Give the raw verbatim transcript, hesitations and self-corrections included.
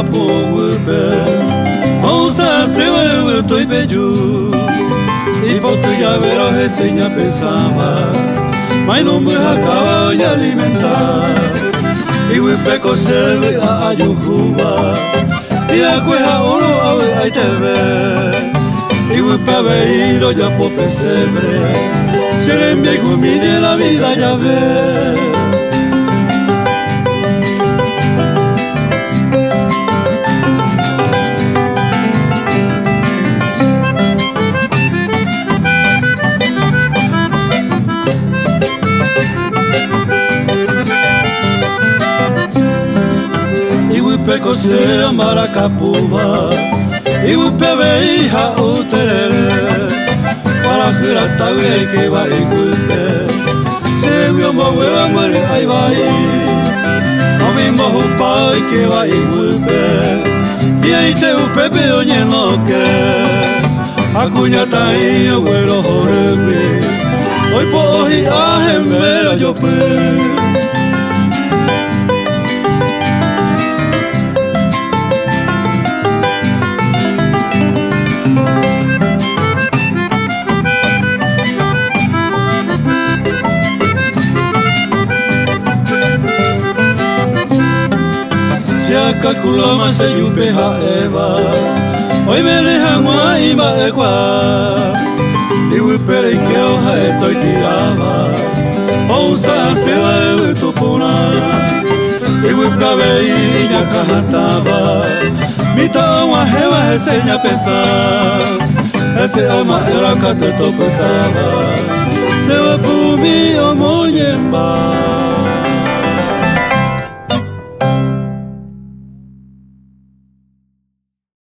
pugupe Onsa se wewe toi peju E potu ya vero resenha pesama Mas não me acaba de alimentar E o peco se ve a ayuhuba E a cueja oro ave ai te ve E o paveiro ya po pesebre Seré mi comida la vida ya ve Peko se maracapuba E o peve iha o terere Para hirata we ke wa igupe Se uyo mo we wa mwere ai vai Omi mo hupa ke wa igupe Ia ite u pepe o nyenoke Akunya tai o wero horebi Oi po ohi ahe mera yopu Calcula mas se yupe ha eva Oi mele hangwa ima ekwa Iwi pere ke o ha etoi tirava Onsa se wa ewe topona Iwi prawe inya kahatava Mita wa hewa hesenya pesa Ese ama era kate topetava Se wa pumi o monyemba